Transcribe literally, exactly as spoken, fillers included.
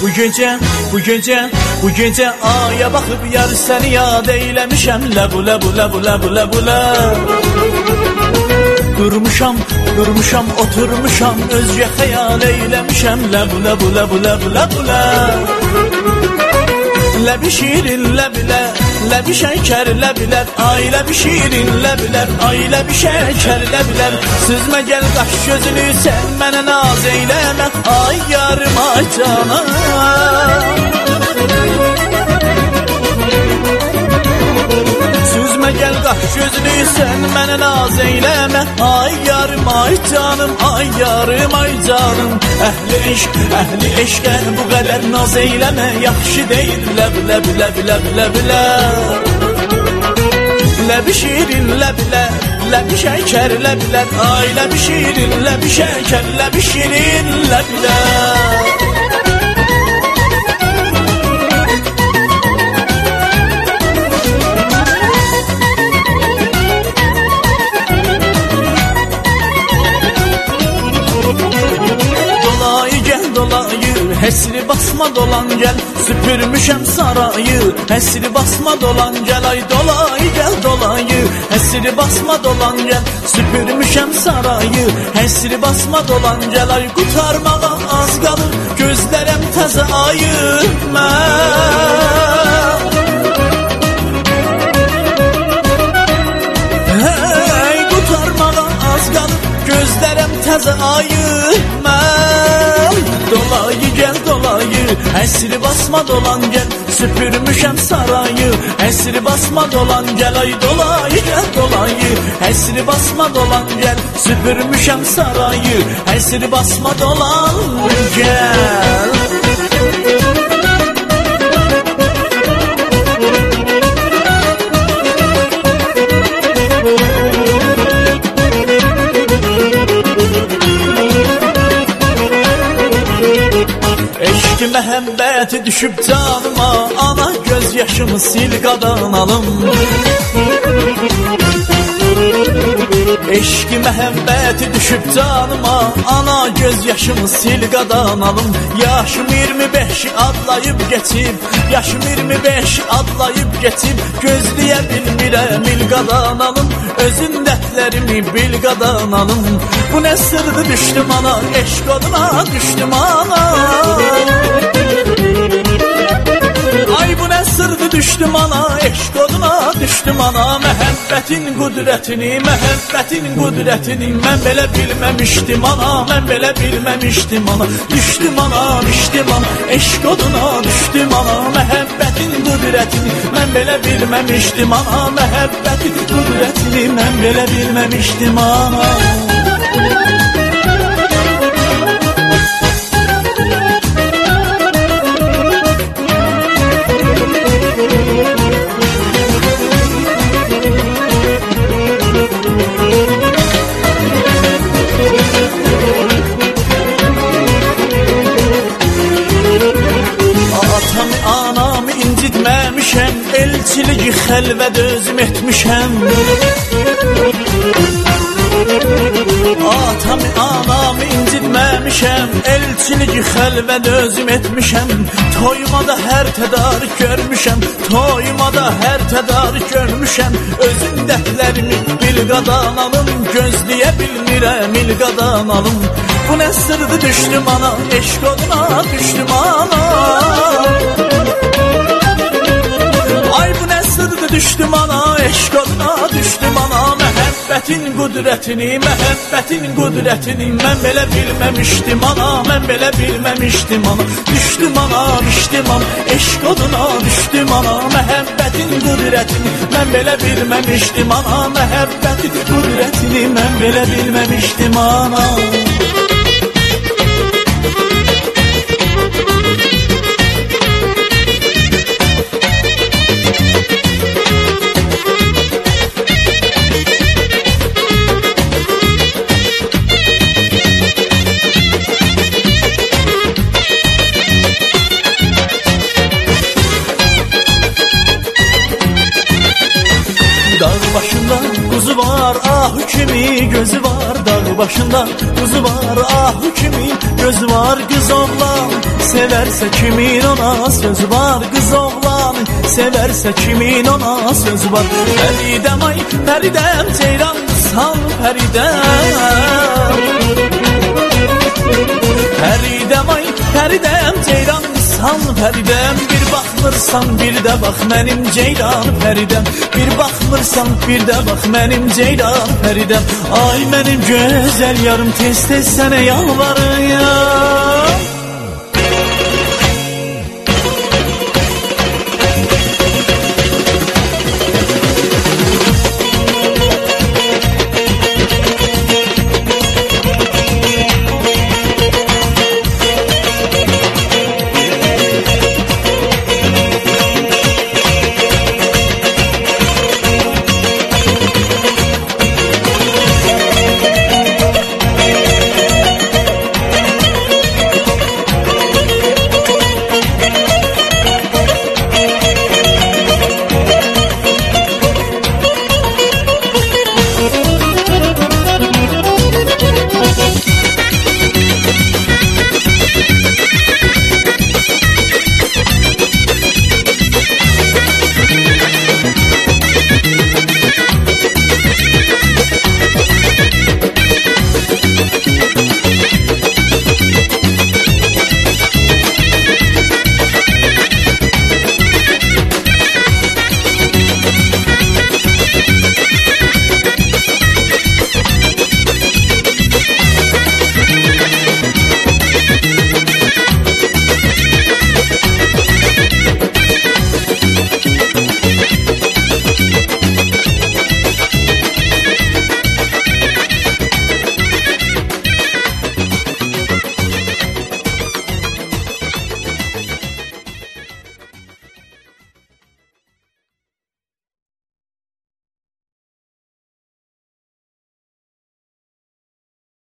gece, bu gece, bu gece aya bakıp yar seni yad eylemişem. Lebu lebu lebu lebu lebu lebu. Durmuşam, durmuşam, oturmuşam, özce hayal eylemişem. Lebu lebu lebu lebu lebu lebu. Lebi şirin lebiler, lebi şeker lebiler, ay lebi şirin lebiler, ay lebi şeker lebiler. Süzme gel kaş gözünü sen bana naz eyleme, ay yarım ay canım. Süzme gel kaş gözünü sen bana naz eyleme, ay yarım ay canım, ay yarım ay canım. Ehli eşk, ehli eşke bu kadar naz eyleme, yaxşı değil lebi lebi lebi lebi lebi lebi. Lebi şirin lebiler, lebi şeker lebiler, ay lebi şirin lebi şeker lebi şirin lebiler. Hesri basma dolan gel, süpürmüşem sarayı. Hesri basma dolan gel, ay dolayı gel dolayı. Hesri basma dolan gel, süpürmüşem sarayı. Hesri basma dolan gel, ay kurtarmağa az kalır, gözlerem təzə ayırma. Hey, kurtarmağa az kalır, gözlerem təzə ayırma. Dolayı gel dolayı, esri basma dolan gel, süpürmüşem sarayı. Esri basma dolan gel, ay dolayı gel dolayı. Esri basma dolan gel, süpürmüşem sarayı. Esri basma dolan gel. Eşki məhəbbəti düşüb canıma, ana göz yaşımı sil qadanalım. Eşki məhəbbəti düşüb canıma, ana göz yaşımı sil qadanalım. Yaşım iyirmi beşi adlayıb geçib, yaşım iyirmi beşi adlayıb geçib, gözləyə bilmirəm il qadanalım. Özün dərdlərimi bil qadanalım. Bu nə sırdı düşdüm ana, eşq oduna düşdüm ana. Ay bu nə sırdı düşdüm ana, eşq oduna düşdüm ana. Məhəbbətin qudrətini, məhəbbətin qudrətini mən belə bilməmişdim ana, mən belə bilməmişdim ana. Düşdüm ana, düşdüm ana, eşq oduna düşdüm ana. Məhəbbətin qudrətini mən belə bilməmişdim ana, məhəbbətin qudrətini mən belə bilməmişdim ana. Elçiligi xəlvət özüm etmişəm. Atamı anamı incitməmişəm, elçiligi xəlvət özüm etmişəm. Toymada hər tədarük görmüşəm, toymada hər tədarük görmüşəm. Özün dərdlərimi bil qadanalım, gözləyə bilmirəm il qadanalım. Bu nə sırdı düşdüm ana, eşq oduna düşdüm ana. Ay bu nə sırdı düşdüm ana, eşq oduna düşdüm ana. Məhəbbətin qudrətini, məhəbbətin qudrətini mən belə bilməmişdim ana, mən belə bilməmişdim ana. Düşdüm ana, düşdüm ana, eşq oduna düşdüm ana. Məhəbbətin qudrətini mən belə bilməmişdim ana, məhəbbətin qudrətini mən belə bilməmişdim ana. Dağ başında kuzu var, ah kimi gözü var. Dağ başında kuzu var, ahı kimi gözü var kız oğlan. Severse kimin ona sözü var kız oğlan, severse kimin ona sözü var. Feridem ay Feridem ceyran sal Feridem. Feridem ay Feridem ceyran sal Feridem. Bir baxmırsan bir de bax mənim ceyran Feridem. Bir baxmırsan bir de bax mənim ceyran Feridem. Ay mənim gözəl yarım tez tez sənə yalvarıram.